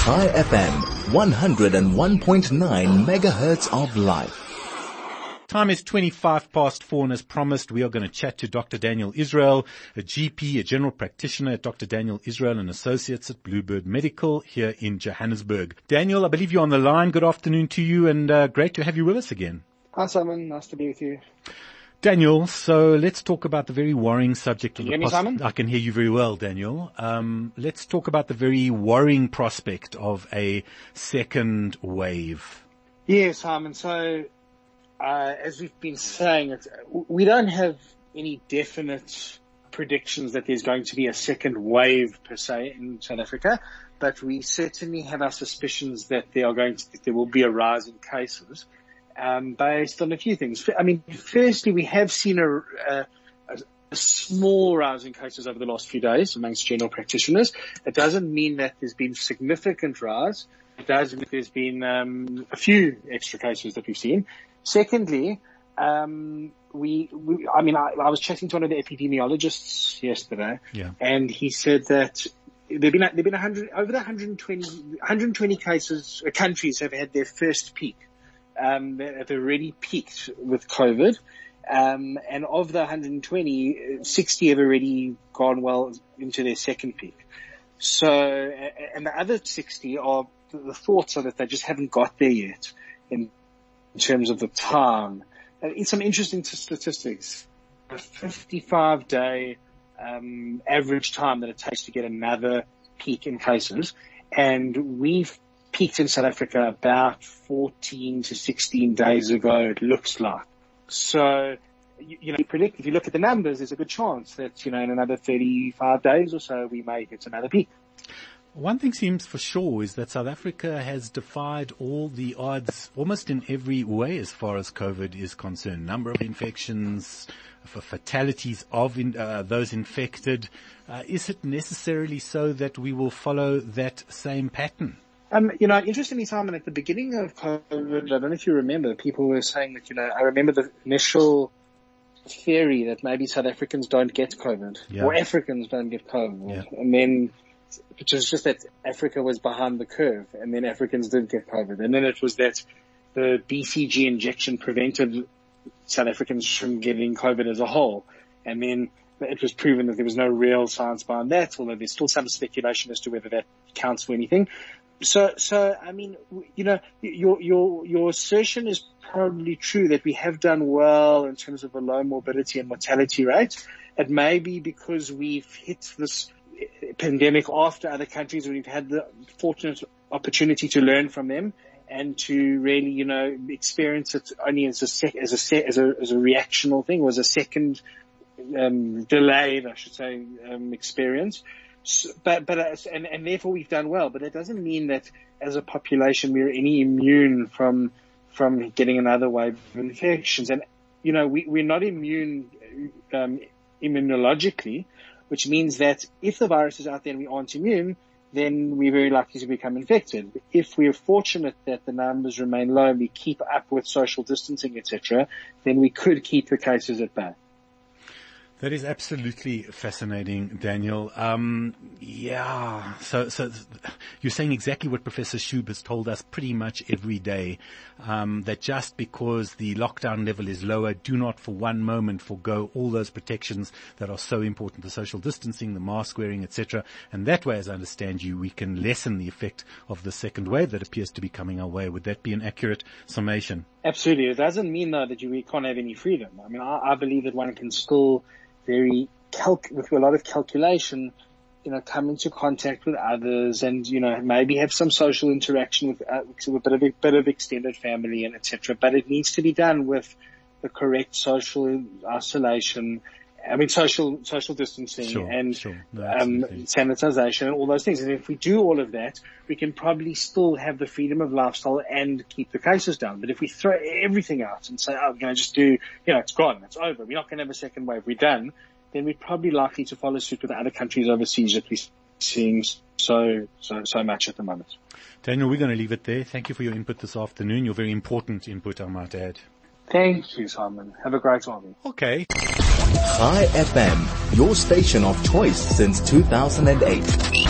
Chai FM, 101.9 megahertz of life. Time is 4:25, and as promised, we are going to chat to Dr. Daniel Israel, a GP, a general practitioner at Dr. Daniel Israel and Associates at Bluebird Medical here in Johannesburg. Daniel, I believe you're on the line. Good afternoon to you, and great to have you with us again. Hi, Simon. Nice to be with you. Daniel, so let's talk about the very worrying subject. Can you hear me, Simon? I can hear you very well, Daniel. Let's talk about the very worrying prospect of a second wave. Yeah, Simon. So, as we've been saying, we don't have any definite predictions that there's going to be a second wave per se in South Africa, but we certainly have our suspicions that there will be a rise in cases. Based on a few things. I mean, firstly, we have seen a small rise in cases over the last few days amongst general practitioners. It doesn't mean that there's been significant rise. It does mean there's been a few extra cases that we've seen. Secondly, I was chatting to one of the epidemiologists yesterday, and he said that there've been 120 cases. Countries have had their first peak. They've already peaked with COVID, and of the 120, 60 have already gone well into their second peak. So, and the other 60 are, the thoughts are that they just haven't got there yet in terms of the time. It's some interesting statistics. A 55-day average time that it takes to get another peak in cases, and we've peaked in South Africa about 14 to 16 days ago, it looks like. So, you predict, if you look at the numbers, there's a good chance that, in another 35 days or so, we may hit another peak. One thing seems for sure is that South Africa has defied all the odds almost in every way as far as COVID is concerned. Number of infections, for fatalities of those infected. Is it necessarily so that we will follow that same pattern? Interestingly, Simon, at the beginning of COVID, I don't know if you remember, people were saying that, I remember the initial theory that maybe South Africans don't get COVID, or Africans don't get COVID. And then, which was just that Africa was behind the curve, and then Africans did get COVID. And then it was that the BCG injection prevented South Africans from getting COVID as a whole. And then it was proven that there was no real science behind that, although there's still some speculation as to whether that counts for anything. So, I mean, your assertion is probably true that we have done well in terms of a low morbidity and mortality rate. It may be because we've hit this pandemic after other countries, and we've had the fortunate opportunity to learn from them and to really, experience it only as a reactional thing, or as a second, delayed, I should say, experience. But therefore we've done well, but it doesn't mean that as a population we're any immune from getting another wave of infections. And, we're not immune, immunologically, which means that if the virus is out there and we aren't immune, then we're very likely to become infected. If we're fortunate that the numbers remain low and we keep up with social distancing, etc., then we could keep the cases at bay. That is absolutely fascinating, Daniel. So you're saying exactly what Professor Shub has told us pretty much every day, that just because the lockdown level is lower, do not for one moment forgo all those protections that are so important, the social distancing, the mask wearing, etc. And that way, as I understand you, we can lessen the effect of the second wave that appears to be coming our way. Would that be an accurate summation? Absolutely. It doesn't mean, though, that we can't have any freedom. I mean, I believe that one can still with a lot of calculation, come into contact with others and, maybe have some social interaction with a bit of extended family and etc. But it needs to be done with the correct social isolation. I mean, social distancing sanitization and all those things. And if we do all of that, we can probably still have the freedom of lifestyle and keep the cases down. But if we throw everything out and say, we're going to just do, it's gone, it's over, we're not going to have a second wave, we're done, then we're probably likely to follow suit with the other countries overseas that we're seeing so much at the moment. Daniel, we're going to leave it there. Thank you for your input this afternoon. Your very important input, I might add. Thank you, Simon. Have a great evening. Okay. Chai FM, your station of choice since 2008.